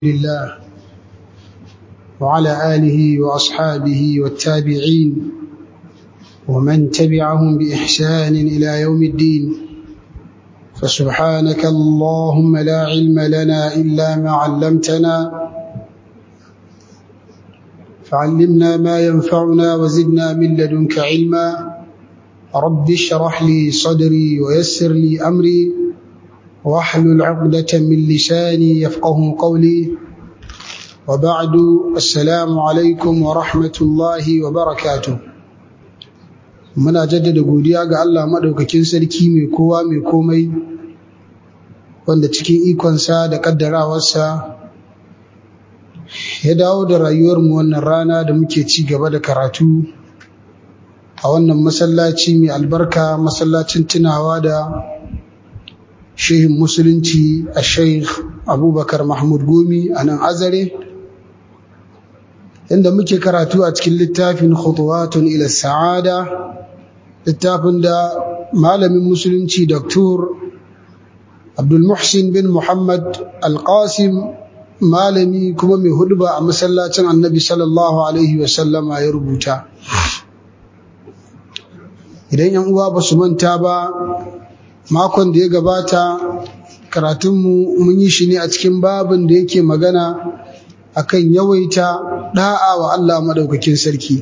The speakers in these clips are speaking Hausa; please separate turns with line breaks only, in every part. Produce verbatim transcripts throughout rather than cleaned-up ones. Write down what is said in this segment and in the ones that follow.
لله وعلى آله وأصحابه والتابعين ومن تبعهم بإحسان إلى يوم الدين فسبحانك اللهم لا علم لنا إلا ما علمتنا فعلمنا ما ينفعنا وزدنا من لدنك علما رب اشرح لي صدري ويسر لي أمري واحلل عقدة من لساني يفقه قولي وبعد السلام عليكم ورحمة الله وبركاته muna jaddada godiya ga Allah madaukakin sarki mai kowa mai komai wanda cikin ikonsa da kaddarawarsa ya dawo da rayuwarmu wannan rana da muke ci gaba da karatu a wannan masallaci mai albarka, masallacin tunawa da shehin musulunci a sheikh abubakar mahmud gumi a nan azare inda muke karatu a cikin littafin khutuwatun ila sa'ada, littafin da malamin musulunci Dr. Abdul Muhsin bin Muhammad Al-Qasim, malami kuma mai hudba a masallacin Annabi sallallahu alaihi wasallama ya rubuta. Idan yan uwa ba su manta ba, makon da ya gabata karatunmu mun yi shi ne a cikin babin da yake magana akan yawaita da'a wa Allah madaukakin sarki.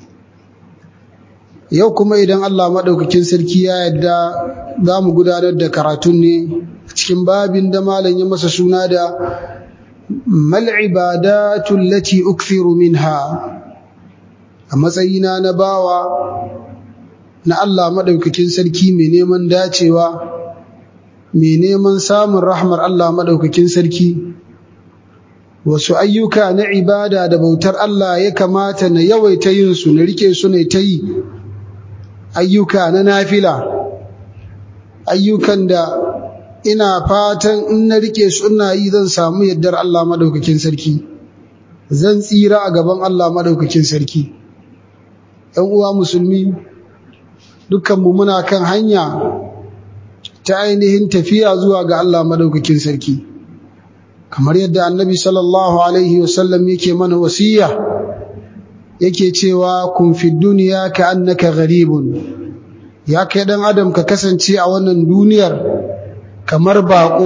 Yau kuma idan Allah madaukakin sarki ya yarda za mu gudanar da karatun ne cikin babin da malam ya masa suna da mal ibadatu allati ukthiru minha, a matsayina na bawa na Allah madaukakin sarki mai neman dacewa, mai neman samun rahmar Allah madaukakin sarki, wasu ayyuka na ibada da bautar Allah ya kamata na yawaita yin su, na rike su ne ta yi. Ayyuka na nafila, ayyukan da ina fatan in na rike su ina yi zan samu yardar Allah madaukakin sarki, zan tsira a gaban Allah madaukakin sarki. ‘Yan uwa musulmi, dukkanmu muna kan hanya ta ainihin tafiya zuwa ga Allah madaukakin sarki, kamar yadda annabi sallallahu alaihi wasallam yake mana wasiya, yake cewa kun fi duniya ka annaka gharibun, ya kai dan adam ka kasance a wannan duniyar kamar bako,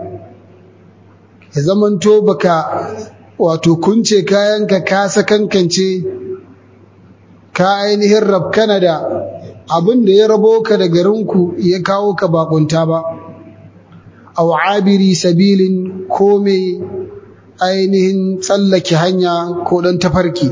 ya zamanto baka wato kunce kayanka ka sakankance ka ainihin rabkana da abin da ya rabo ka da garinku ya kawo ka bakunta ba, aw abiri sabilin ko mai ainihin tsallake hanya ko dan tafarki.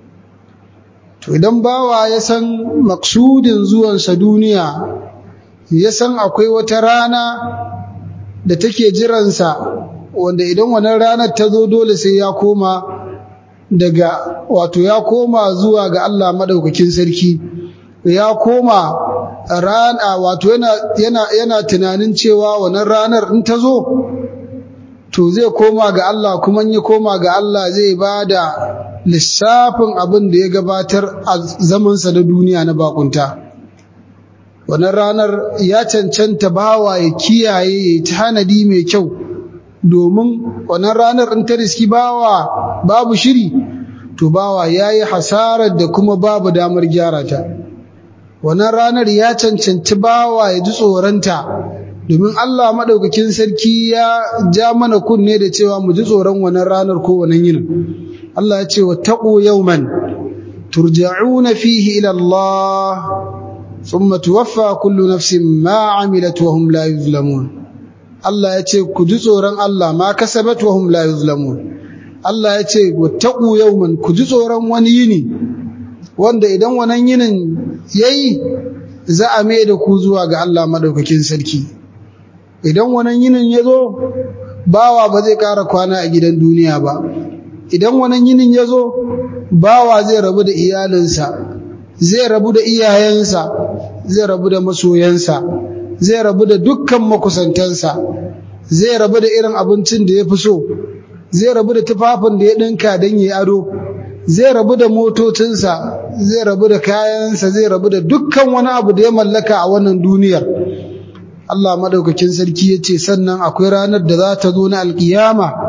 To idan bawa ya san maksudin zuwansa duniya, ya san akwai wata rana da take jiransa, wanda idan wannan ranar ta zo dole sai ya koma daga wato ya koma zuwa ga Allah madaukakin sarki, ya koma rana wato yana yana yana tunanin cewa wannan ranar in ta zo to zai koma ga Allah, kuma in ya koma ga Allah zai bada lissafin abin da ya gabatar a zamansa na duniya na bakunta. Wannan ranar ya cancanta bawa ya kiyaye, ya tanadi mai kyau, domin wannan ranar in ta riski bawa babu shiri, to bawa yayi hasarar da kuma babu damar gyara ta. Wannan ranar ya cancanci bawa ya ji tsoronta, domin Allah madaukakin sarki ya ja mana kunne da cewa mu ji tsoron wannan ranar ko wannan yinin. Allah ya ce wattaqu yawman turja'una fihi ila Allah thumma tuwaffa kullu nafsin ma 'amilat wa hum la yuzlamun. Allah ya ce ku ji tsoron Allah, ma kasabat wa hum la yuzlamun. Allah ya ce wattaqu yawman, ku ji tsoron wani yini wanda idan wannan yinin yayi za a mai da ku zuwa ga Allah madaukakin sarki. Idan wannan yinin yazo, bawa ba zai ƙara kwana a gidan duniya ba. Idan wannan yinin yazo, bawa zai rabu da iyalinsa, zai rabu da iyayensa, zai rabu da masoyansa, zai rabu da dukkan makusantansa, zai rabu da irin abincin da ya fi so, zai rabu da tufafin da ya ɗinka don yi ado, zai rabu da motocinsa, zai rabu da kayansa, zai rabu da dukkan wani abu da ya mallaka a wannan duniyar. Allah madaukakin sarki ya ce sannan akwai ranar da za ta zo na alkiyama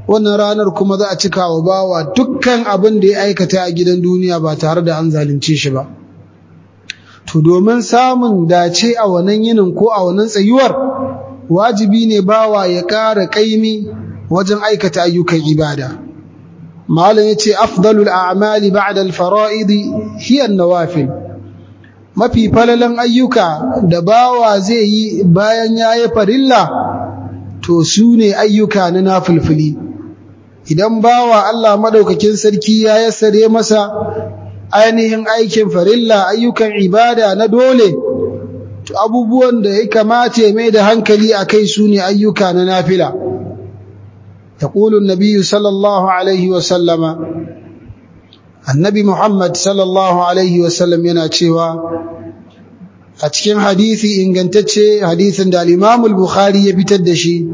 wannan ranar kuma za a cika wa bawa dukkan abin da ya aikata a gidan duniya ba tare da an zalunce shi ba. To domin samun dace a wannan yinin ko a wannan tsayuwar, wajibi ne bawa ya ƙara ƙaimi wajen aikata ayyukan ibada. Malam yace afdalul a'mali ba'da al-fara'id hiya an-nawafil. Mafi falalan ayyuka da bawa zai yi bayan yayi farilla to sune ayyuka na nafilfili. Idan bawa Allah madaukakin sarki ya yassare masa ainihin aikin farilla, ayyukan ibada na dole, to abubuwan da ya kamata ya mai da hankali akai sune ayyuka na nafila. يقول النبي صلى الله عليه وسلم النبي محمد صلى الله عليه وسلم yana cewa a cikin hadisi ingantacce, hadisin da al-Imam al-Bukhari ya fitar da shi,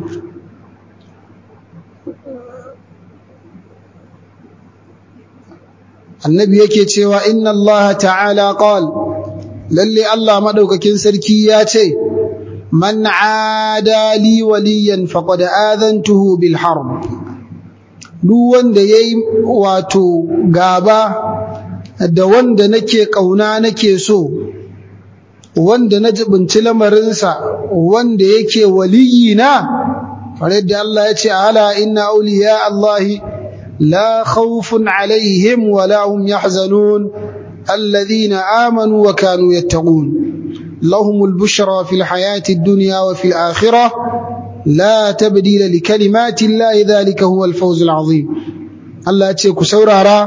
annabi yake cewa inna Allah ta'ala qala, lalle Allah madaukakin sarki ya ce, man aada li waliyan faqad aadhantuhu bil harb. Duk wanda yayi wato gaba da wanda nake kauna nake so, wanda na jibinci lamarinsa, wanda yake waliyina, fare da Allah ya ce ala inna awliya Allah la khawfun alaihim wa la hum yahzanun alladhina amanu wa kanu yattaqun لهم البشرى في الحياة الدنيا وفي الآخرة لا تبديل لكلمات الله ذلك هو الفوز العظيم. الله يتشيك سورارا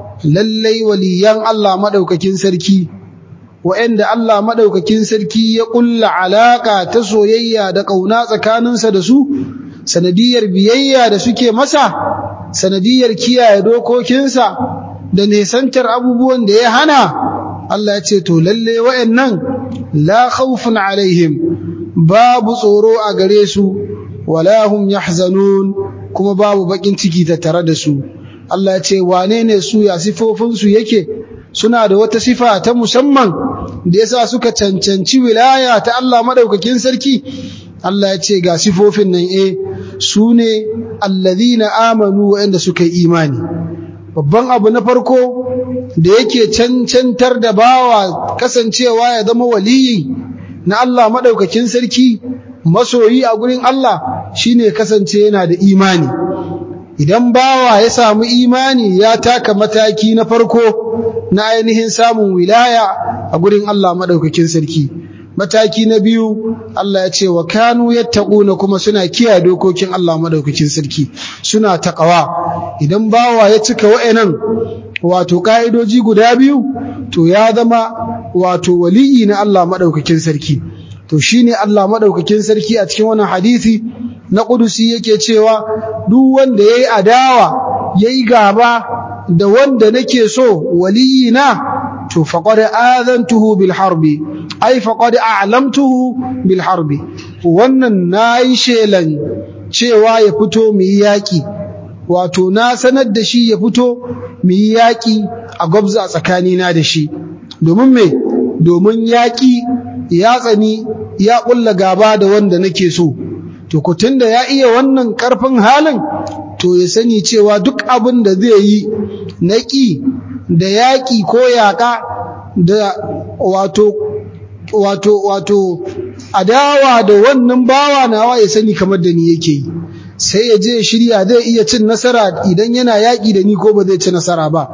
للي وليان الله مدوككين سركي وعند الله مدوككين سركي يقول علاقة تسويا دقونا سكانن سدسو سندير بيايا دسوكي مسا سندير كيا يدوكو كنسا دنيسانتر أبوبوان ديهانا. الله يتشيك للي وإنن la khawfun alaihim, babu tsoro a gare su, wala hum yahzanun, kuma babu bakin ciki tattare da su. Allah ya ce wane ne su, ya sifofin su yake? Suna da wata sifa ta musamman da yasa suka cancanci wilaya ta Allah madaukakin sarki. Allah ya ce ga sifofin nan, eh su ne alladhina amanu, wa'anda suka yi imani. Babban abu na farko da yake cancantar da bawa kasancewa ya zama waliyi na Allah madaukakin sarki, masoyi a gurin Allah, shine kasance yana da imani. Idan bawa ya samu imani, ya taka mataki na farko na ainihin samun wilaya a gurin Allah madaukakin sarki. Mataki na biyu, Allah ya ce wa kanu yattaquna, kuma suna kiyaye dokokin Allah madaukakin sarki, suna taqwa. Idan bawa ya cika wa'annan wato kaidoji guda biyu, to ya zama wato waliyi na Allah madaukakin sarki. To shine Allah madaukakin sarki a cikin wannan hadisi na kudusi yake cewa duk wanda yayi adawa yayi gaba da wanda nake so waliyi na, to faqad azantuhu bil harbi, ai faqad a'lamtuhu bil harbi. Wannan nayi shelan cewa ya fito mu yi yaki, wato na sanar da shi ya fito mu yi yaki a gwabza tsakanina da shi. Domin me? Domin yaki ya tsani ya kulla gaba da wanda nake so. To ko tunda ya iya wannan karfin halin, to ya sani cewa duk abin da zai yi naki da yaki ko yaka da wato wato wato adawa da wannan bawa nawa, ya sani kamar da ni yake yi. Sai ya je shirya zai iya cin nasara idan yana yaki da ni ko ba zai ci nasara ba.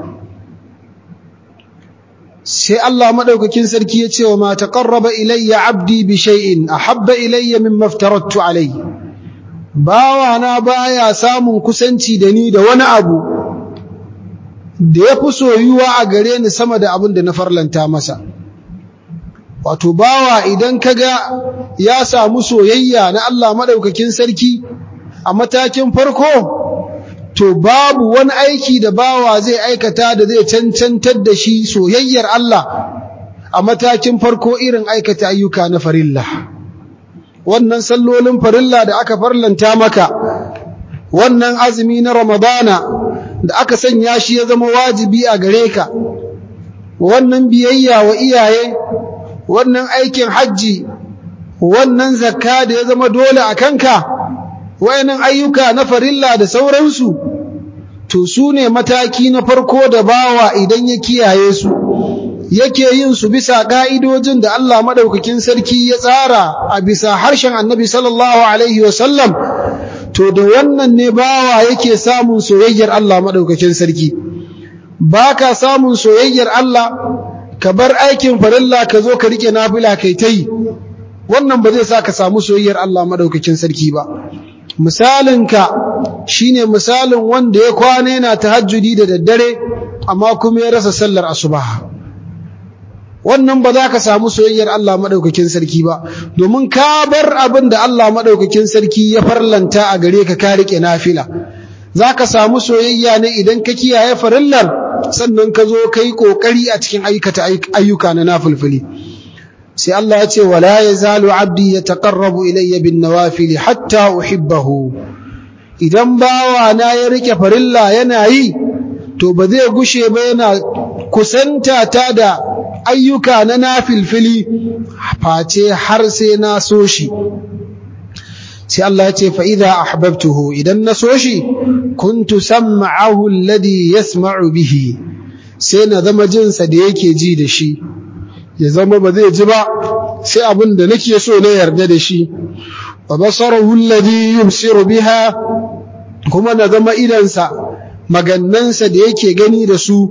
Sai Allah madaukakin sarki ya ce wa ma taqarraba ilayya abdi bi shay'in ahabba ilayya mimma aftaratu alayhi. Bawa na baya samun kusanci da ni da wani abu da yafi soyuwa a gare ni sama da abin da na farlanta masa. Wato bawa idan kaga ya samu soyayya na Allah madaukakin sarki a matakin farko, to babu wani aiki da bawa zai aikata da zai cancantar da shi soyayyar Allah a matakin farko irin aikata ayyuka na farilla. Wannan sallolin farilla da aka farlanta maka, wannan azumi na Ramadana da aka sanya shi ya zama wajibi a gare ka, wannan biyayya wa iyaye, wannan aikin hajji, wannan zakka da ya zama dole a kanka, wayannan ayyuka na farilla da sauransu to su ne mataki na farko da bawa idan ya kiyaye su yake yin su bisa ka'idojin da Allah madaukakin sarki ya tsara a bisa harshen Annabi sallallahu alaihi wasallam to da wannan ne bawa yake samun soyayyar Allah madaukakin sarki baka samun soyayyar Allah ka bar aikin farilla ka zo ka rike nafila kai tai wannan ba zai sa ka samu soyayyar Allah madaukakin sarki ba misalinka shine misalin wanda ya kwana yana tahajjudi da daddare amma kuma ya rasa sallar asuba wannan ba za ka samu soyayyar Allah madaukakin sarki ba domin ka bar abin da Allah madaukakin sarki ya farlanta a gare ka ka rike nafila zaka samu soyayya ne idan ka kiyaye farillar sannan ka zo kai kokari a cikin aikata ayyuka na nafilfili sai Allah ya ce wala yazalu abdi yataqarrabu ilayya bin nawafil hatta uhibbahu idan bawa na ya rike farilla yana yi to ba zai gushe ba yana kusanta ta da ayyuka na nafilfili face har sai na so shi sai Allah ya ce fa idza ahbabtuhu idan na so shi kuntu sam'ahu alladhi yasma'u bihi sai na zama jinsa da yake ji da shi ya zama ba zai ji ba sai abin da nake so na yarda da shi wa basarahu alladhi yubsiru biha kuma na zama idansa magannansa da yake gani da su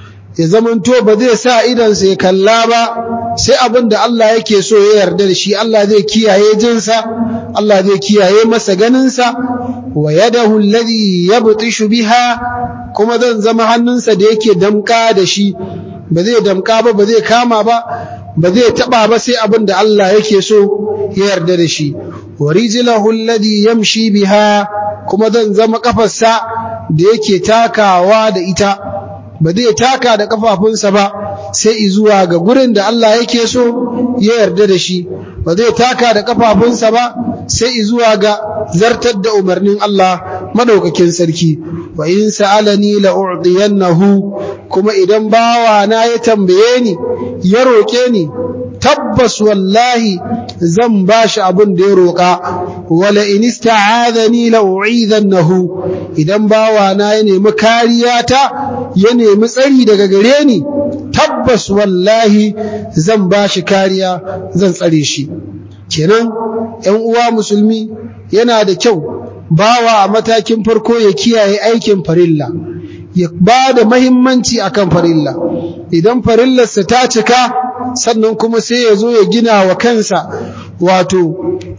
ya zamanto ba zai sa idansa ya kalla ba sai abin da Allah yake so ya yarda da shi Allah zai kiyaye jinsa Allah zai kiyaye masa ganinsa wa yadahu alladhi yabtishu biha kuma zan zama hannunsa da yake damka da shi ba zai damka ba ba zai kama ba ba zai taba ba sai abin da Allah yake so ya yarda da shi wa rijlahu alladhi yamshi biha kuma zan zama kafarsa da yake takawa da ita ba zai taka da kafafunsa ba sai zuwa ga gurin da Allah yake so ya yarda da shi ba zai taka da kafafunsa ba sai zuwa ga zartar da umarnin Allah madaukakin sarki wa in sa'alani la u'tiyannahu kuma idan bawa na ya tambaye ni ya roke ni tabbas wallahi zan bashi abin da ya roka wala in ista'adani la u'idhannahu idan bawa na ya nemi kariya ta ya nemi tsari daga gare ni tabbas wallahi zan bashi kariya zan tsare shi kenan ƴan uwa musulmi yana da kyau bawa a matakin farko ya kiyaye aikin farilla ya ba da muhimmanci akan farilla idan farillarsa ta cika sannan kuma sai ya zo ya gina wa kansa wato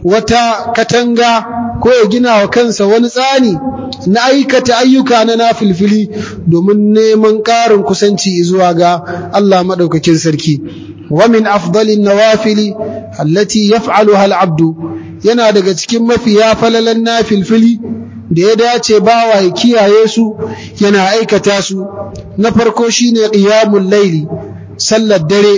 wata katanga ko ya gina wa kansa wani tsani na aikata ayyuka na nafilfili domin neman ƙarin kusanci zuwa ga Allah madaukakin sarki wa min afdalin nawafili allati yaf'aluha al-'abdu yana daga cikin mafiya falalan nafilfili da ya dace bawa ya kiyaye su yana aikata su na farko shine qiyamul layli sallar dare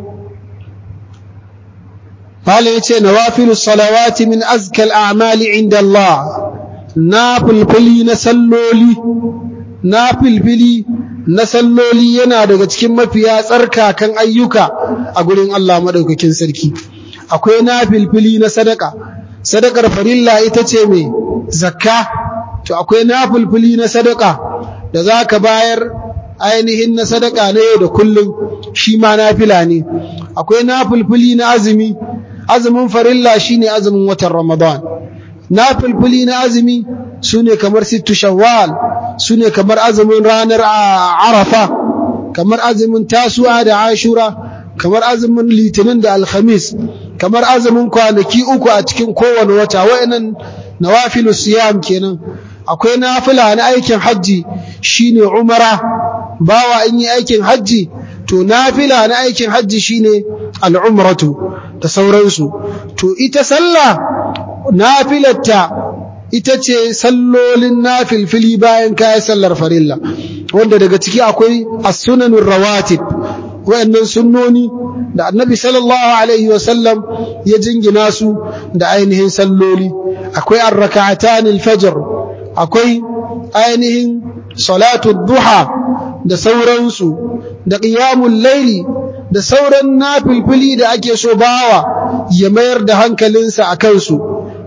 qala yace nawafilus salawati min azka al-a'mali 'inda Allah nafilfili na salloli nafilfili na salloli yana daga cikin mafiya tsarkakan ayyuka a gurin Allah madaukakin sarki akwai nafilfili na sadaka sadakar farilla ita ce mai zakka to akwai nafilfili na sadaka da zaka bayar ainihin na sadaka ne da kullum shi ma nafila ne akwai nafilfili na azumi azumin farilla shine azumin watan Ramadan nafilfili na azumi sune kamar sittu shawwal sune kamar azumin ranar arafa kamar azumin tasu'a da ashura kamar azumin litinin da alhamis kamar azumin kwanaki uku a cikin kowane wata wayannan nawafilus siyam kenan akwai nafila na aikin haji shine umara bawa in yi aikin haji to nafila na aikin haji shine al'umratu da sauransu to ita sallah nafilarta ita ce sallolin nafilfili bayan kayan sallar farilla wanda daga ciki akwai as-sunanur rawatib wayannan sunnoni da annabi sallallahu alaihi wasallam ya jingina su da ainihin salloli akwai ar-rak'atan al-fajr akwai ainihin salatu duha da sauransu da qiyamul layli da sauran nafilfili da ake so bawa ya mayar da hankalinsa akan su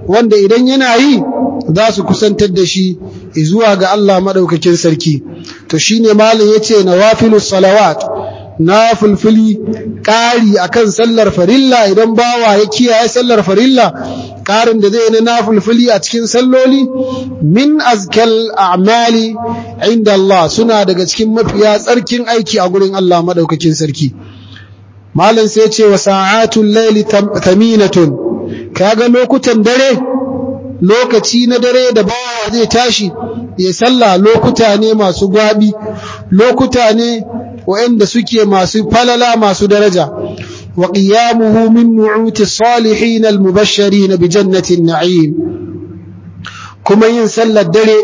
wanda idan yana yi za su kusantar da shi zuwa ga Allah madaukakin sarki. To shine malam yace nawafilus salawat, nafilfili ƙari akan sallar farilla. Idan bawa ya kiyaye sallar farilla, ƙarin da zai na nafilfili a cikin salloli, min azkal a'mali inda Allah, suna daga cikin mafiya tsarkin aiki a gurin Allah madaukakin sarki. Malam sai ce wa sa'atul layli thaminatun, kaga lokutan dare, lokaci na dare da bawa zai tashi ya salla, lokuta ne masu gwabi, lokuta ne waɗanda suke masu falala masu daraja. wa qiyamuhu min nu'uti salihin al-mubashirin bi jannatin na'im, kuma yin sallar dare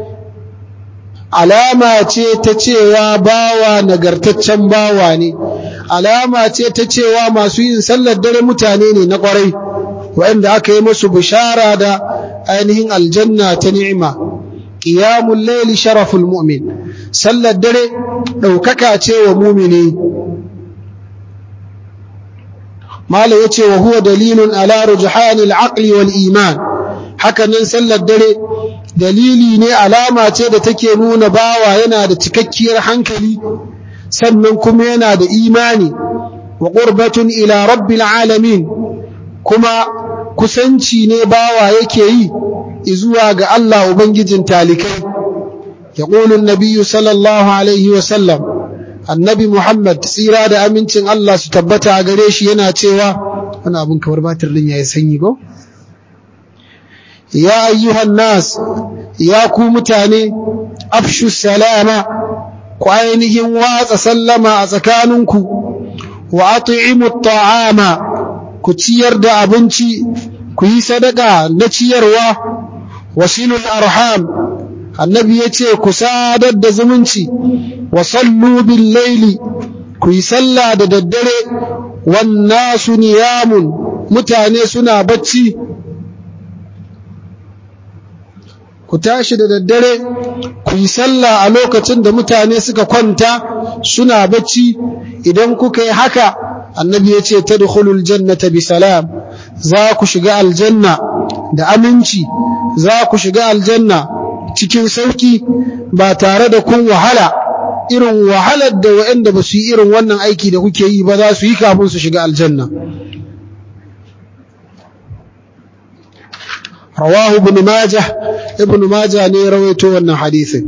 alama ce ta cewa bawa nagartaccen bawa ne, alama ce ta cewa masu yin sallar dare mutane ne na ƙwarai, waɗanda aka yi musu bishara da ainihin aljanna ta ni'ima. Qiyamul layli sharaful mu'min, sallar dare ɗaukaka ce wa mumini. Mala yace wa huwa dalilun ala rujhanil aqli wal iman, hakanan sallar dare dalili ne, alama ce da take nuna bawa yana da cikakkiyar hankali sannan kuma yana da imani. Wa qurbatun ila rabbil alamin, kuma kusanci ne bawa yake yi zuwa ga Allah ubangijin talikai. Yaqulu an-nabiy sallallahu alaihi wa sallam, annabi Muhammad tsira da amincin Allah su tabbata a gare shi yana cewa, wani abun kamar batir din yayi sanyi go, ya ayyuhan nas, ya ku mutane, afshu salama, ku ainihin watsa sallama a tsakaninku, wa at'imu at-ta'ama, ku ciyar da abinci, ku yi sadaka na ciyarwa. Wasilul arham, annabi yace ku sadar da zumunci. Wa sallu bil laili, ku yi sallah da daddare. Wan nasu niyamun, mutane suna bacci, ku tashi da daddare ku yi sallah a lokacin da mutane suka kwanta suna bacci. Idan kuka yi haka, annabi ya ce tadkhulul jannata bi salam, za ku shiga aljanna da aminci, za ku shiga aljanna cikin sauki ba tare da kun wahala irin wahalar da waɗanda ba su yi irin wannan aiki da kuke yi ba za su yi kafin su shiga aljanna. rawahu ibn majah, ibn majah ne rawaito wannan hadisin.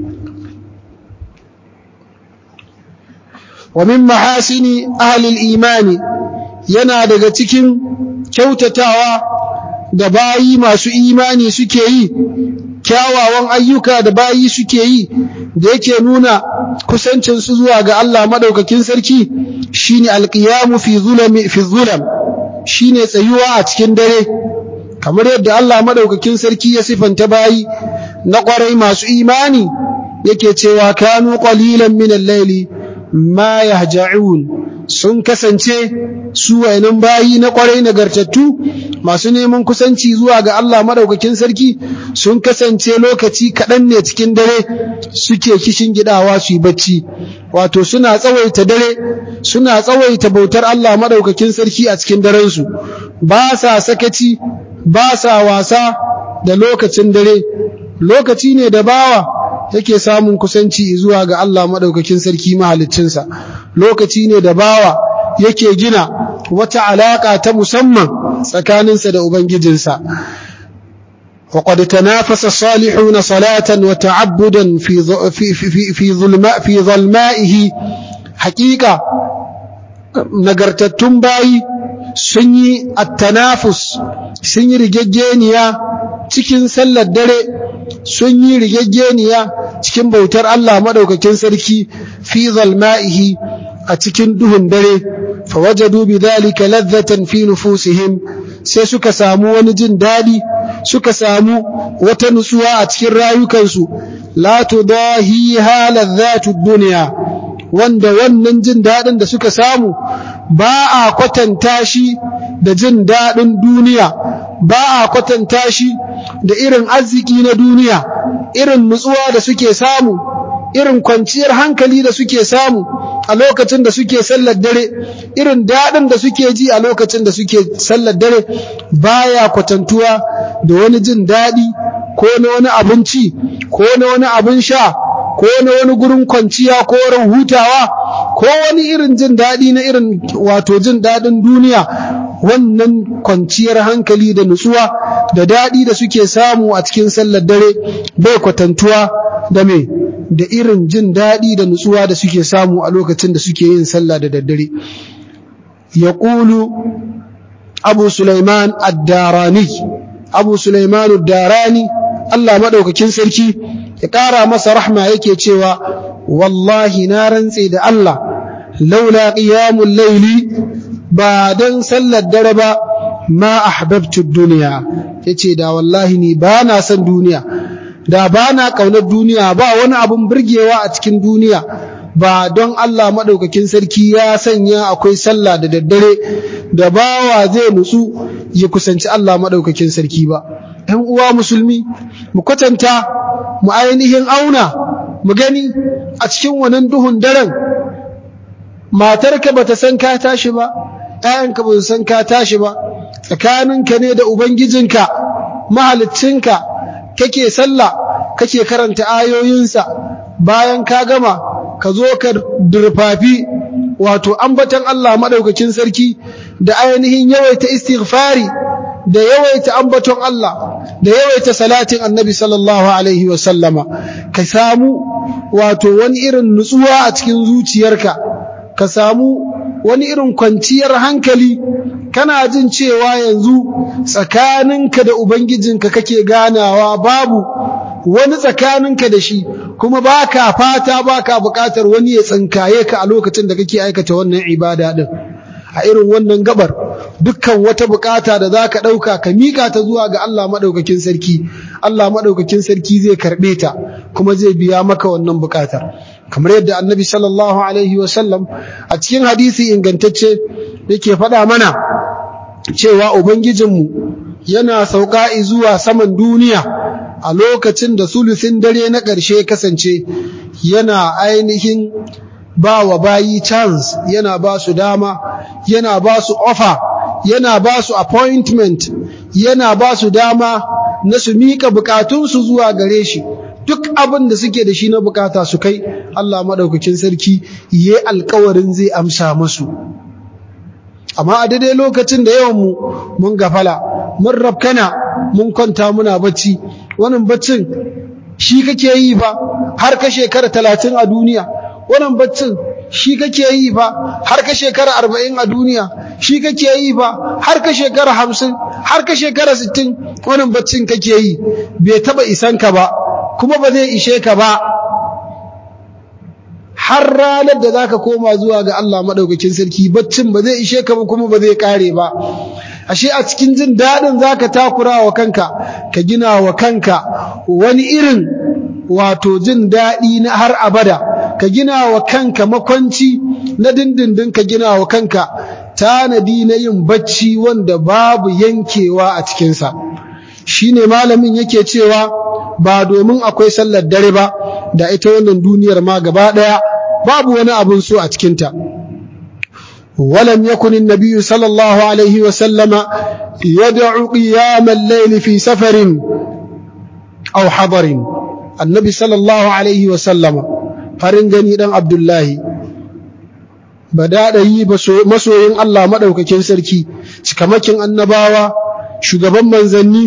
wa min mahasini ahli al-imani, yana daga cikin kyautatawa da bayi masu imani suke yi, kyawawan ayyuka da bayi suke yi da yake nuna kusancin su zuwa ga Allah madaukakin sarki, shine alqiyamu fi zulami fi zulam, shine tsayuwa a cikin dare, kamar yadda Allah madaukakin sarki ya sifanta bayi na kwarai masu imani yake cewa kanu qalilan min al-layli ma yahja'un, sun kasance su wayannan bayi na kwarai nagartattu masu neman kusanci zuwa ga Allah madaukakin sarki, sun kasance lokaci kaɗan ne cikin dare suke kishin gidawa su yi bacci, wato suna tsawaita dare, suna tsawaita bautar Allah madaukakin sarki a cikin daren su, ba sa sakaci, ba sa wasa da lokacin dare. Lokaci ne da bawa yake samun kusanci zuwa ga Allah madaukakin sarki mahaliccinsa, lokaci ne da bawa yake gina wata alaka ta musamman tsakaninsa da ubangijinsa. وقد تنافس الصالحون صلاة وتعبدا في في في في ظلماء في ظلمائه حقيقة nagartattun bayi sun yi at-tanafus, sun yi rigaggeniya cikin sallar dare, sun yi rigaggeniya cikin bautar Allah madaukakin sarki fi zalma'ihi, a cikin duhun dare. fawajadu bidhalika ladhatan fi nufusihim, sai suka samu wani jin dadi, suka samu wata nutsuwa a cikin rayukansu. la tudahiha ladhatud dunya, wanda wannan jin dadin da suka samu ba a kwatanta shi da jin dadin duniya, ba a kwatanta shi da irin arziki na duniya, irin nutsuwa da suke samu, irin kwanciyar hankali da suke samu a lokacin da suke sallar dare, irin daɗin da suke ji a lokacin da suke sallar dare baya kwatantuwa da wani jin daɗi ko na wani abinci ko na wani abin sha ko na wani gurin kwanciya ko wurin hutawa ko wani irin jin daɗi na irin wato jin daɗin duniya. Wannan kwanciyar hankali da nutsuwa da daɗi da suke samu a cikin sallar dare bai kwatantuwa da me da irin jin daɗi da nutsuwa da suke samu a lokacin da suke yin sallah da daddare. Yaqulu Abu Sulaiman ad-Darani Abu Sulaiman ad-Darani Allah madaukakin sarki ya ƙara masa rahma yake cewa wallahi na rantse da Allah laula qiyamul layli ba dan sallar dare ba ma ahbabtu ad-dunya yace da wallahi ni ba na son duniya, da ba na kaunar duniya, ba wani abun burgewa a cikin duniya ba don Allah madaukakin sarki ya sanya akwai sallah da daddare da bawa zai nutsu ya kusanci Allah madaukakin sarki ba. ‘Yan uwa musulmi, mu kwatanta, mu ainihin auna, mu gani a cikin wannan duhun daren, matarka ba ta san ka tashi ba, ‘ya'yanka ba su san ka tashi ba, tsakaninka ne da Ubangijinka, mahaliccinka, kake sallah, kake karanta ayoyinsa, bayan ka gama, ka zo ka durfafi, wato ambatan Allah maɗaukakin sarki da ainihin yawaita istighfari, da yawaita ambaton Allah da yawaita salatin annabi sallallahu alaihi wa sallama ka samu wato wani irin nutsuwa a cikin zuciyarka, ka samu wani irin kwanciyar hankali, kana jin cewa yanzu tsakaninka da ubangijinka kake ganawa, babu wani tsakaninka da shi, kuma baka fata baka bukatar wani ya tsinkaye ka a lokacin da kake aikata wannan ibada din. A irin wannan gabar dukkan wata bukata da zaka dauka ka mika ta zuwa ga Allah madaukakin sarki, Allah madaukakin sarki zai karbe ta kuma zai biya maka wannan bukatar. Kamar yadda Annabi sallallahu alaihi wasallam a cikin hadisi ingantacce yake faɗa mana cewa ubangijinmu yana sauka zuwa saman duniya a lokacin da sulusin dare na ƙarshe kasance, yana ainihin ba wa bayi chance, yana ba su dama, yana ba su offer, yana ba su appointment, yana ba su dama na su mika bukatunsu zuwa gare shi, duk abin da suke da shi na bukata su kai, Allah madaukakin sarki yayi alƙawarin zai amsa musu. Amma a daidai lokacin da yawan mu mun gafala, mun rabkana, mun kwanta muna bacci, wannan baccin shi kake yi fa har ka shekara talatin a duniya, wannan baccin shi kake yi fa har ka shekara arba'in a duniya, shi kake yi fa har ka shekara hamsin, har ka shekara sittin, wannan baccin kake yi, bai taba isan ka ba kuma ba zai ishe ka ba har ranar da zaka koma zuwa ga Allah madaukakin sarki. Baccin ba zai ishe ka ba kuma ba zai kare ba. Ashe a cikin jin dadin zaka takura wa kanka, ka gina wa kanka wani irin wato jin dadi na har abada, ka gina wa kanka makwanci na dindindin, ka gina wa kanka tanadi na yin bacci wanda babu yankewa a cikinsa. Shine malamin yake cewa ba domin akwai sallar dare ba da ita wannan duniyar ma gaba daya babu wani abun so a cikinta. ولم يكن النبي صلى الله عليه وسلم يدع قيام الليل في سفر أو حضر. النبي صلى الله عليه وسلم فرنجني دان عبد الله bada da yi masoyin Allah madaukakin sarki, cikamakin annabawa, shugaban manzanni,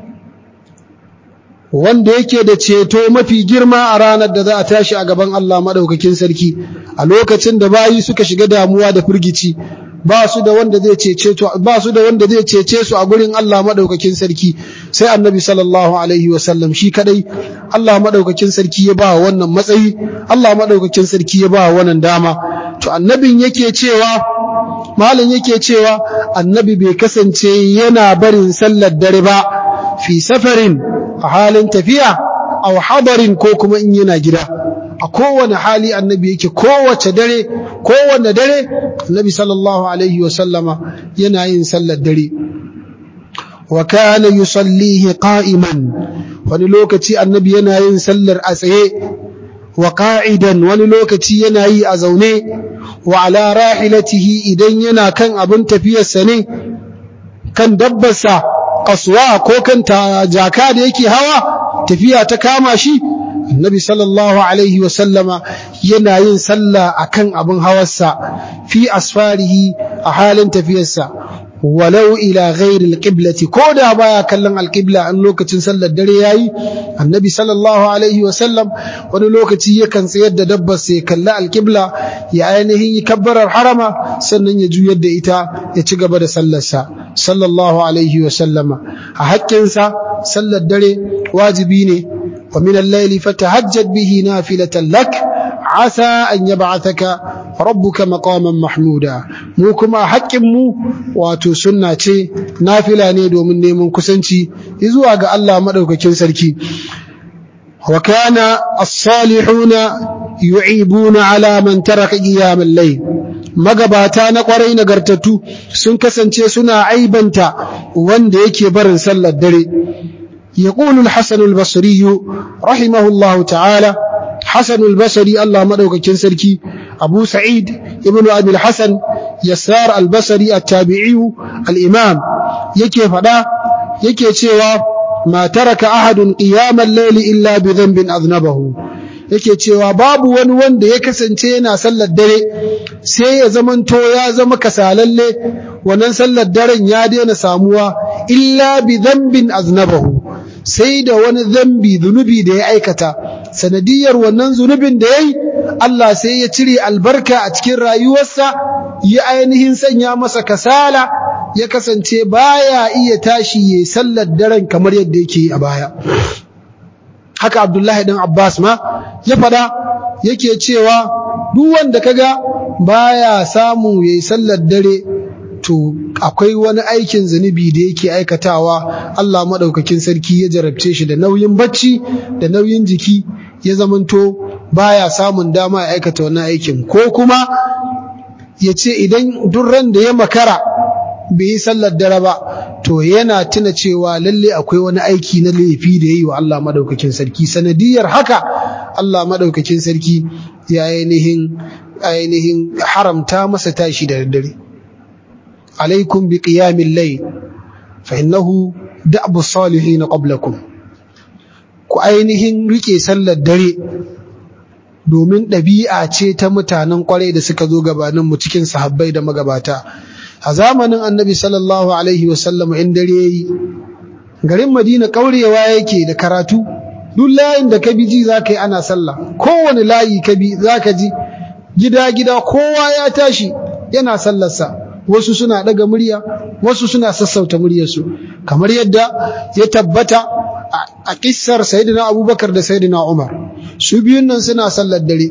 wanda yake da ceto mafi girma a ranar da za a tashi a gaban Allah madaukakin sarki, a lokacin da bayi suka shiga damuwa da firgici, ba su da wanda zai cece su ba su da wanda zai cece su a gurin Allah madaukakin sarki sai Annabi sallallahu alaihi wasallam shi kadai. Allah madaukakin sarki ya ba wannan matsayi, Allah madaukakin sarki ya ba wannan dama. To annabin yake cewa, malam yake cewa annabi bai kasance yana barin sallar dare ba fi safarin, a halin tafiya, aw hadarin, ko kuma in yana gida. A kowane hali annabi yake, kowace dare, kowanne dare annabi sallallahu alaihi wa sallama yana yin sallar dare. Wa kana yusallihi qa'iman, wani lokaci annabi yana yin sallar a tsaye. wa qa'idan wani lokaci yana yi a zaune wa ala rahilatihi idan yana kan abin tafiyarsa ne kan dabbarsa qaswa ko kan jaka da yake hawa tafiya ta kama shi annabi sallallahu alaihi wa sallama yana yin sallah akan abin hawarsa fi asfarihi a halin tafiyarsa walau ila ghairi alqiblati ko da baya kallon alqibla an lokacin sallar dare yayi annabi sallallahu alaihi wa sallam wani lokaci yakan tsayar da dabbar sai kalla alqibla ya ainihin yi kabbarar harama sannan ya juyar da ita ya ci gaba da sallarsa sallallahu alaihi wa sallama a haƙƙinsa sallar dare wajibi ne wa min al-layli fatahajjad bihi nafilatan lak asa an yab'athaka rabbuka maqaman mahmuda mu kuma haƙƙin mu wato sunna ce nafila ne domin neman kusanci zuwa ga Allah madaukakin sarki wa kana as-salihuna yu'ibuna ala man taraka qiyam al-layl magabata na kwarai nagartattu sun kasance suna aibanta wanda yake barin sallar dare يقول الحسن البصري رحمه الله تعالى حسن البصري الله مدوكاكين سركي أبو سعيد ابن أبي الحسن يسار البصري التابعي الإمام يكي فدا يكي تشيوا ما ترك أحد قيام الليل إلا بذنب أذنبه yake cewa babu wani wanda ya kasance yana sallar dare sai ya zamanto ya zama kasalalle wannan sallar daren ya daina samuwa illa bi dhanbin aznabahu sai da wani zambi zunubi da ya aikata sanadiyar wannan zunubin da yayi Allah sai ya cire albarka a cikin rayuwarsa ya ainihin sanya masa kasala ya kasance baya iya tashi yayin sallar daren kamar yadda yake a baya haka Abdullahi dan Abbas ma ya fada yake cewa duk wanda kaga baya samu yayin sallar dare to akwai wani aikin zunubi da yake aikatawa Allah madaukakin sarki ya jarabce shi da nauyin bacci da nauyin jiki ya zamanto baya samun dama ya aikata wannan aikin ko kuma yace idan durran da ya makara bai yi sallar dare ba to yana tuna cewa lalle akwai wani aiki na laifi da yayi wa Allah madaukakin sarki sanadiyar haka Allah madaukakin sarki ya ainihin ainihin haramta masa tashi da daddare alaikum bi qiyamil layl fa innahu da'bu salihin qablakum ku ainihin rike sallar dare domin ɗabi'a ce ta mutanen kwarai da suka zo gabanin mu cikin sahabbai da magabata a zamanin annabi sallallahu alaihi wasallam in dare yayi garin Madina kaurewa yake da karatu duk layin da ka bi ji zaka yi ana sallah kowane layi ka bi zaka ji gida gida kowa ya tashi yana sallarsa wasu suna daga murya wasu suna sassauta muryarsu kamar yadda ya tabbata a kissar sayyidina Abubakar da sayyidina Umar su biyun nan suna sallar dare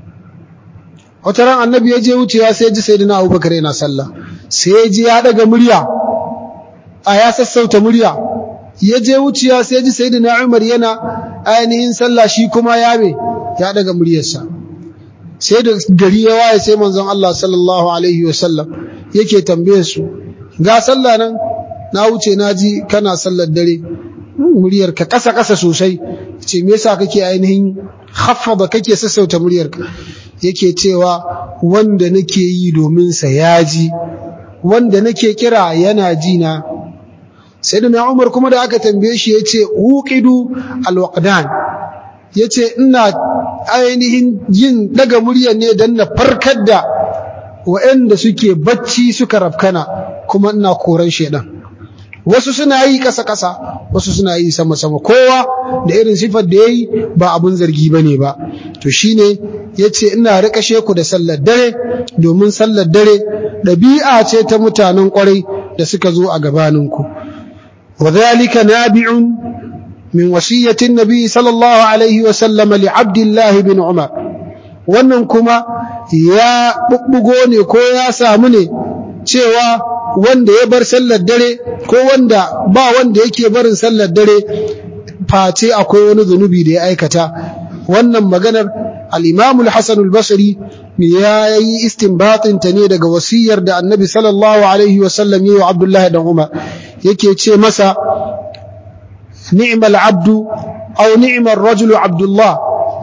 wata ran annabi ya je wucewa sai ya ji sayyidina Abubakar yana sallah sai ya ji ya daga murya a ya sassauta murya ya je wucewa sai ya ji sayyidina Umar yana ainihin sallah shi kuma ya me ya daga muryarsa sai da gari ya waye sai manzon Allah sallallahu alaihi wasallam yake tambaye su ga sallah nan na wuce naji kana sallar dare muryarka kasa kasa sosai ce me yasa kake ainihin khaffada kake sassauta muryarka yake cewa wanda nake yi domin sa yaji wanda nake kira yana ji na sayyidina Umar kuma da aka tambaye shi yace uqidu alwaqdan yace ina ainihin yin daga muryar ne dan na farkar da waɗanda suke bacci suka rafkana kuma ina koran shedan wasu suna yi kasa-kasa wasu suna yi sama-sama kowa da irin sifar da yayi ba abun zargi bane ba to shine yace ina rika sheku da sallar dare domin sallar dare dabi'a ce ta mutanen kwarai da suka zo a gabaninku wadhalika nabi'un min wasiyyati an-nabi sallallahu alaihi wa sallam li Abdullah ibn Umar wannan kuma ya bubbugo ne ko ya samu ne cewa wanda ya bar sallar dare ko wanda ba wanda yake barin sallar dare face akwai wani zunubi da ya aikata wannan maganar al-Imam al-Hasan al-Basri ya yi istinbatin ta ne daga wasiyar da Annabi sallallahu alaihi wasallam yayi wa Abdullah ibn Umar yake ce masa ni'mal abdu aw ni'mar rajulu Abdullah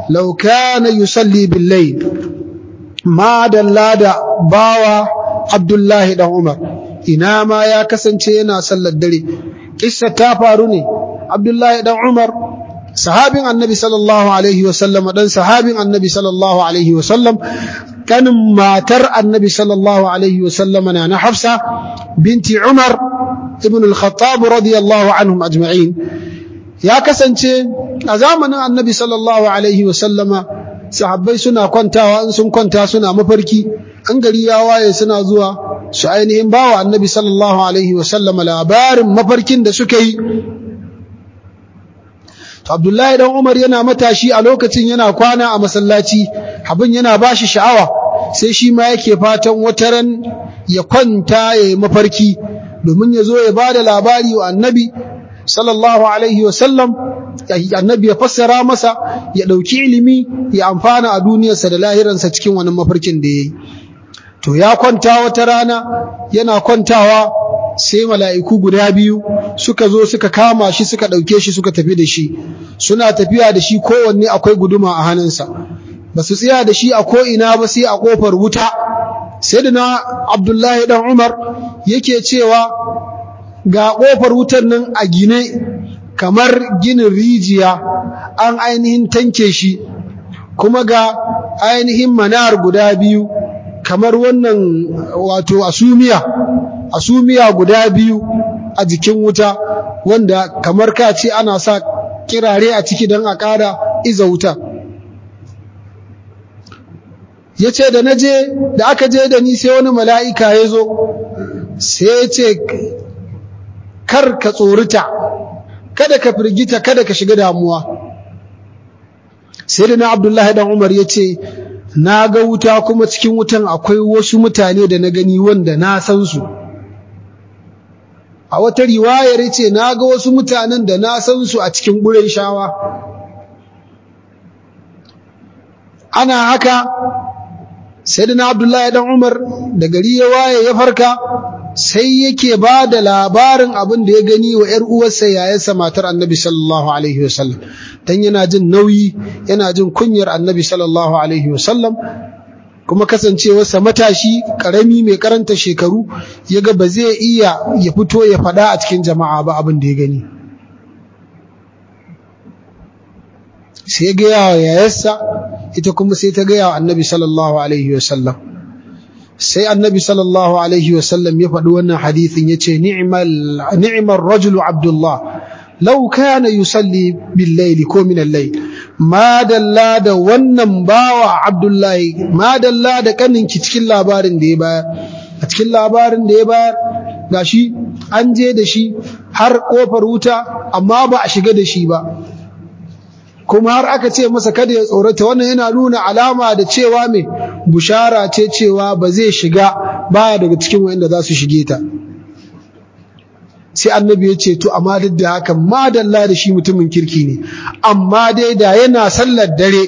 law kana yusalli bil layl ma dallada bawa Abdullahi dan Umar ina ma ya kasance yana sallar dare. Kissa ta faru ne, Abdullahi dan Umar sahabin annabi sallallahu alaihi wasallam dan sahabin annabi sallallahu alaihi wasallam kanin matar annabi sallallahu alaihi wasallam na na Hafsa binti Umar ibn al-Khattab radiyallahu anhum ajma'in. Ya kasance a zamanin annabi sallallahu alaihi wasallama sahabbai suna kwantawa, in sun kwanta suna mafarki, an gari ya waye suna zuwa su ainihin bawa annabi sallallahu alaihi wasallama labarin mafarkin da suka yi. Abdullahi dan Umar yana matashi a lokacin, yana kwana a masallaci, abin yana bashi sha'awa, sai shi ma yake fatan wataran ya kwanta ya yi mafarki domin ya zo ya bada labari wa annabi sallallahu alaihi wasallam, annabi ya fassara masa, ya ɗauki ilimi, ya amfana a duniyarsa da lahiransa cikin wannan mafarkin da ya yi. To ya kwanta wata rana, yana kwantawa sai mala'iku guda biyu suka zo suka kama shi, suka ɗauke shi, suka tafi da shi. Suna tafiya da shi, kowanne akwai guduma a hannunsa, ba su tsaya da shi a ko'ina ba sai a ƙofar wuta. Sai da na Abdullahi ɗan Umar yake cewa ga ƙofar wutar nan a gine kamar ginin rijiya, an ainihin tanke shi, kuma ga ainihin manar guda biyu kamar wannan wato asumiya asumiya guda biyu a jikin wuta, wanda kamar ka ce ana sa kirare a ciki don a ƙara iza wuta. Ya ce da naje da aka je da ni sai wani mala'ika ya zo, sai ya ce kar ka tsorita, kada ka firgita, kada ka shiga damuwa. Sai da na Abdullahi dan Umar ya ce na ga wuta, kuma cikin wutan akwai wasu mutane da na gani wanda na san su. A wata riwayar ya ce na ga wasu mutanen da na san su a cikin Qurayshawa. Ana haka sai da na Abdullahi dan Umar da gari ya waye ya farka, sai yake ba da labarin abin da ya gani wa ‘yar uwarsa yayarsa matar annabi sallallahu alaihi wasallam, don yana jin nauyi, yana jin kunyar annabi sallallahu alaihi wasallam, kuma kasancewarsa matashi ƙarami mai karanta shekaru, ya ga ba zai iya ya fito ya faɗa a cikin jama'a ba abin da ya gani. Sai gaya wa yayarsa, ita kuma sai ta gaya wa annabi sallallahu alaihi wasallam. Sai annabi sallallahu alaihi wasallam ya faɗi wannan hadithin, ya ce ni'mal rajulu Abdullah law kana yusalli bil layli ko min al-layl, ma dalla da wannan bawa Abdullahi, ma dalla da kaninki cikin labarin da ya bayar. A cikin labarin da ya bayar gashi an je da shi har kofar wuta, amma ba a shiga da shi ba, kuma har aka ce masa kada ya tsorata. Wannan yana nuna alama da cewa mai bushara ce cewa ba zai shiga, baya daga cikin wanda za su shige ta. Sai annabi ya ce to amma duk da haka madalla da shi mutumin kirki ne, amma dai da yana sallar dare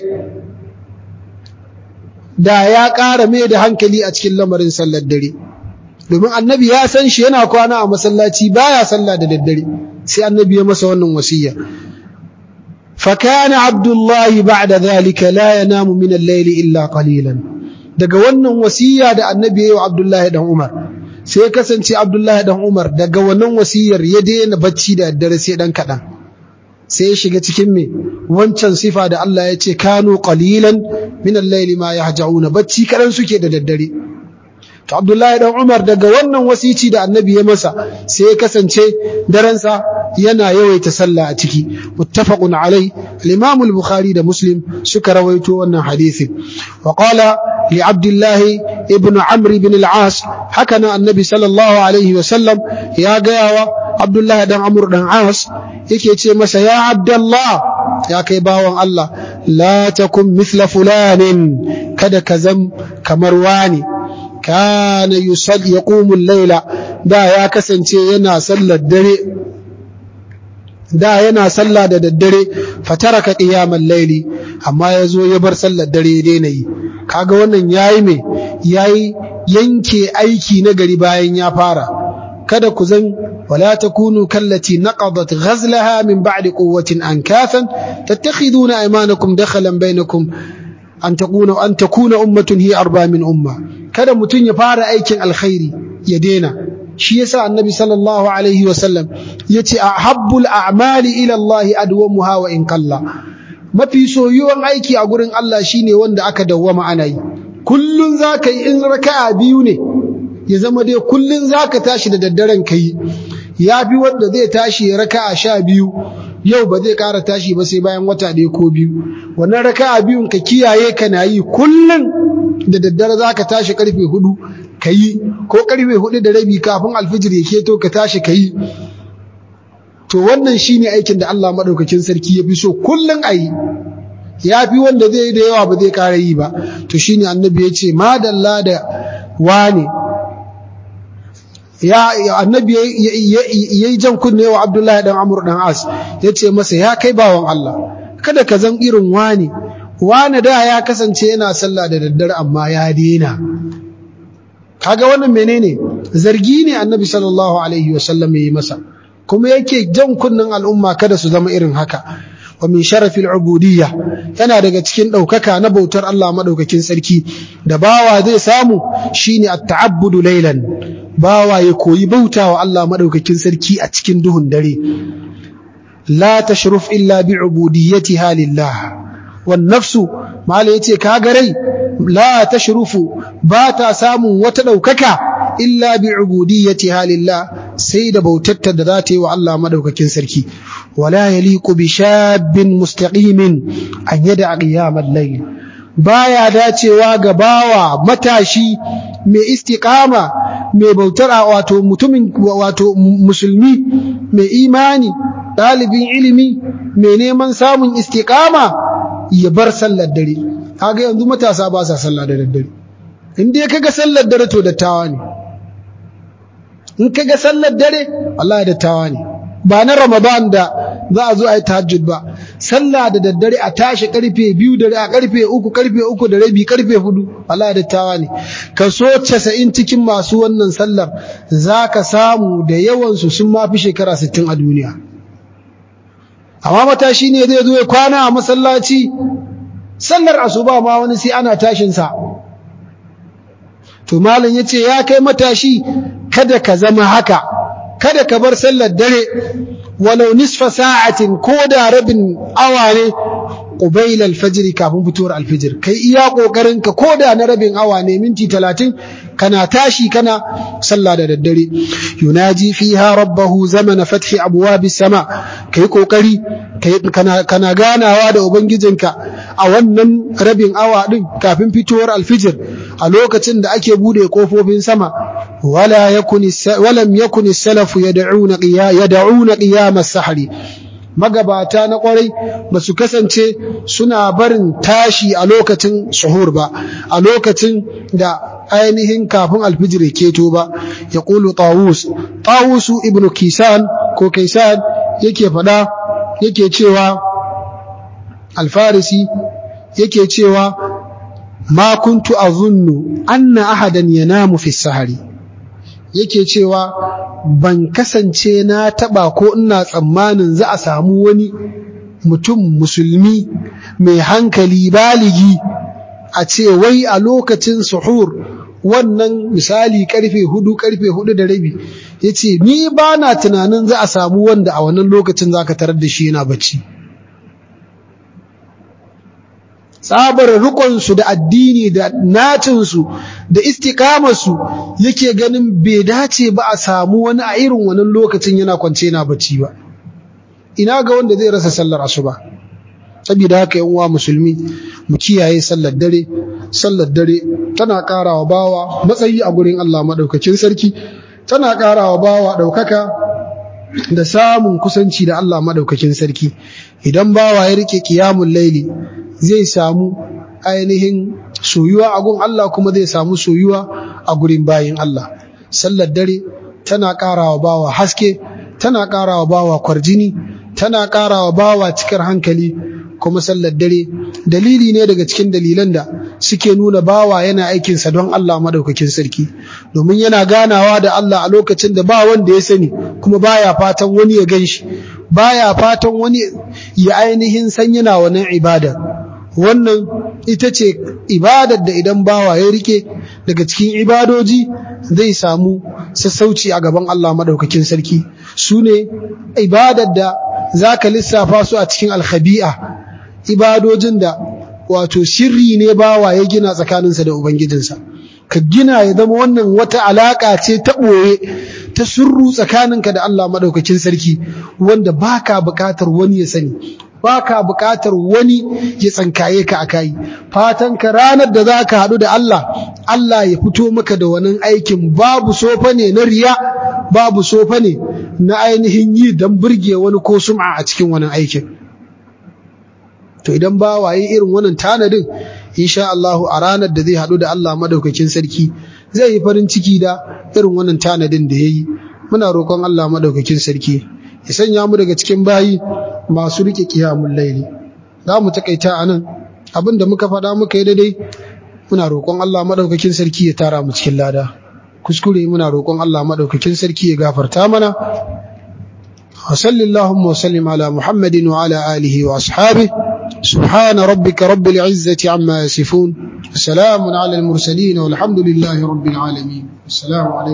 da ya ƙara mai da hankali a cikin lamarin sallar dare, domin annabi ya san shi yana kwana a masallaci baya sallah da daddare. Sai annabi ya masa wannan wasiya. فكان عبد الله بعد ذلك لا ينام من الليل إلا قليلا. daga wannan wasiya da annabi ya yi wa Abdullahi dan Umar, sai ya kasance Abdullahi dan Umar daga wannan wasiyar ya daina bacci da daddare sai dan kadan, sai ya shiga cikin me wancan sifa da Allah ya ce kanu qalilan min al-layli ma yahja'una, bacci kadan suke da daddare. To Abdullahi dan Umar daga wannan wasici da annabi ya masa, sai ya kasance daransa yana yawaita sallah a ciki. Muttafaqun alai, al-Imam al-Bukhari da Muslim suka rawaito wannan hadisi. Wa qala li Abdullah ibn Amr ibn al-As, hakana annabi sallallahu alaihi wa sallam ya gayawa Abdullah dan Amr dan As, yake ce masa ya Abdullah, ya kai bawan Allah, la takun mithla fulanin, kada ka zam kamar wani, kana yusalli yaqumu al-layla, da ya kasance yana sallar dare, da yana sallah da daddare, fataraka qiyamal layli, amma yazo ya bar sallar dare daina yi. Kaga wannan yayi me yayi yanke aiki na gari bayan ya fara. kada ku zan wala takunu kallati naqadat ghazlaha min ba'di quwwatin ankathan tattakhiduna aymanakum dakhalan bainakum an takuna an takuna ummatun hiya arba min umma. Kada mutun ya fara aikin alkhairi ya dena. Shi yasa annabi sallallahu alaihi wasallam yace ahabbul a'mali ila Allah adwamuha wa in qalla. Mafi soyuwan aiki a gurin Allah shine wanda aka dawwama ana yi. Kullun zaka yi in raka'a biyu ne ya zama dai kullun zaka tashi da daddaren kai. Yafi wanda zai tashi raka'a sha biyu yau ba zai ƙara tashi ba sai bayan wata ɗaya ko biyu. Wannan raka'a biyun ka kiyaye kana yi kullun da daddare zaka tashi karfe hudu kayi ko karfe hudu da rabi kafin alfijir ya keto ka tashi kayi. To wannan shine aikin da Allah madaukakin sarki ya fi so kullun ayi. Yafi wanda zai yi da yawa ba zai ƙara yi ba. To shine annabi ya ce madalla da wane ya annabi yayi jan kunne wa Abdullahi dan Amr dan As yace masa ya kai bawan Allah kada ka zan irin wani wani da ya kasance yana sallah da daddare amma ya dena. Kaga wannan menene zargi ne annabi sallallahu alaihi wasallam yayi masa kuma yake jan kunnen al'umma kada su zama irin haka. Wa min sharafil ubudiyya yana daga cikin daukaka na bautar Allah madaukakin sarki da bawa zai samu shine at-ta'abbudu laylan. Bawa ya koyi bautawa Allah madaukakin sarki a cikin duhun dare. La tashruf illa bi ubudiyyatiha lillah. Wan nafsu mala yace kaga rai la tashrufu ba ta samun wata daukaka illa bi ubudiyyatiha lillah sai da bautarta da za ta yi wa Allah madaukakin sarki. Wala yaliqu bi shabbin mustaqimin an yada qiyamal layl. Baya dacewa ga bawa matashi mai istiqama mai bautar wato mutumin wato musulmi mai imani dalibin ilimi mai neman samun istiqama ya bar sallar dare. Kaga yanzu matasa ba sa sallah da daddare. In dai kaga sallar dare to dattawa ne. In kaga sallar dare wallahi dattawa ne. Ba na Ramadan da za a zo a yi tahajjud ba. Sallah da daddare a tashi karfe biyu da a karfe uku karfe uku da rabi karfe hudu wallahi dattawa ne. Kaso casa'in cikin masu wannan sallar zaka samu da yawan su sun mafi shekara sittin a duniya. Amma matashi ne zai zo ya kwana a masallaci sallar asuba ma wani sai ana tashin sa. To malam yace ya kai matashi kada ka zama haka. Kada ka bar sallar dare walau nisfa sa'atin ko da rabin awa ne qubayl al-fajr kafin fitowar al-fajr. Kai iya kokarin ka ko da na rabin awa ne minti talatin kana tashi kana sallah da daddare. Yunaji fiha rabbahu zamana fathi abwabis sama. Kai kokari kai kana kana ganawa da ubangijinka a wannan rabin awa din kafin fitowar al-fajr a lokacin da ake bude kofofin sama. ولا يكن ولم يكن السلف يدعون قيام يدعون قيام السحر. Magabata na kwarai ba su kasance suna barin tashi a lokacin suhur ba, a lokacin da ainihin kafin alfijir keto ba. Ya ƙulu Tawus, Tawusu ibn Kisan ko Kaisan yake faɗa yake cewa Alfarisi yake cewa ma kuntu azunnu anna ahadan yanamu fi sahari. Yake cewa ban kasance na taba ko ina tsammanin za a samu wani mutum musulmi mai hankali baligi a ce wai a lokacin suhur wannan misali karfe hudu karfe hudu da rabi yace ni ba na tunanin za a samu wanda a wannan lokacin zaka tarar da shi yana bacci. Tsabar rikonsu da addini da nacinsu da istikamarsu yake ganin bai dace ba a samu wani a irin wannan lokacin yana kwance yana bacci ba. Ina ga wanda zai rasa sallar asuba. Saboda haka yan uwa musulmi mu kiyaye sallar dare. Sallar dare tana karawa bawa matsayi a gurin Allah madaukakin sarki, tana karawa bawa daukaka da samun kusanci da Allah madaukakin sarki. Idan bawa ya rike qiyamul laili zai samu ainihin soyuwa a gun Allah kuma zai samu soyuwa a gurin bayin Allah. Sallar dare tana karawa bawa haske, tana karawa bawa kwarjini, tana karawa bawa cikar hankali. Kuma sallar dare dalili ne daga cikin dalilan da suke nuna bawa yana aikinsa don Allah madaukakin sarki, domin yana ganawa da Allah a lokacin da ba wanda ya sani, kuma baya fatan wani ya ganshi, baya fatan wani ya ainihin san yana wannan ibada. Wannan ita ce ibadar da idan bawa ya rike daga cikin ibadoji zai samu sassauci a gaban Allah madaukakin sarki. Su ne ibadar da zaka lissafa su a cikin alkhabi'a, ibadojin da wato sirri ne bawa ya gina tsakaninsa da ubangijinsa. Ka gina ya zama wannan wata alaka ce ta ɓoye ta sirru tsakaninka da Allah madaukakin sarki, wanda baka buƙatar wani ya sani, baka buƙatar wani ya tsankaye ka akai. Fatan ka ranar da zaka haɗu da Allah, Allah ya fito maka da wannan aikin, babu sofa ne na riya, babu sofa ne na ainihin yi dan burge wani ko sum'a a cikin wannan aikin. To idan ba waye irin wannan tanadin, insha Allah a ranar da zai haɗu da Allah madaukakin sarki zai yi farin ciki da irin wannan tanadin da yayi. Muna roƙon Allah madaukakin sarki ya sanya mu daga cikin bayi masu rike qiyamul layli. Za mu takaita anan, abinda muka faɗa muka yi daidai muna roƙon Allah madaukakin sarki ya tara mu cikin lada, kuskure muna roƙon Allah madaukakin sarki ya gafarta mana. وصلى اللهم وسلم على محمد وعلى آله وأصحابه. سبحان ربك رب العزة عما يصفون، وسلام على المرسلين والحمد لله رب العالمين. السلام عليكم.